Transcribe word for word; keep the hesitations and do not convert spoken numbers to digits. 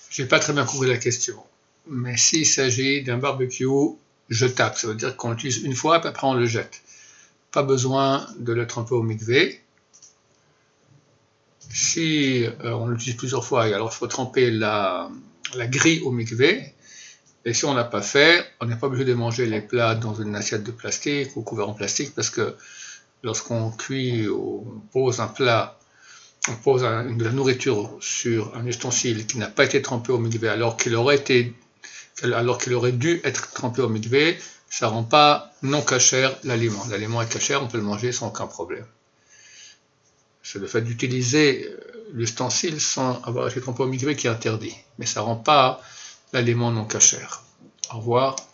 J'ai pas très bien compris la question. Mais s'il s'agit d'un barbecue jetable, ça veut dire qu'on l'utilise une fois, puis après on le jette. Pas besoin de le tremper au mikvé. Si euh, on l'utilise plusieurs fois, alors il faut tremper la, la grille au mikvé. Et si on n'a pas fait, on n'est pas obligé de manger les plats dans une assiette de plastique ou couvert en plastique, parce que lorsqu'on cuit ou on pose un plat, on pose un, de la nourriture sur un ustensile qui n'a pas été trempé au mikvé alors qu'il aurait été alors qu'il aurait dû être trempé au mikvé, ça ne rend pas non cachère l'aliment. L'aliment est cachère, on peut le manger sans aucun problème. C'est le fait d'utiliser l'ustensile sans avoir été trempé au mikvé qui est interdit. Mais ça ne rend pas l'aliment non cachère. Au revoir.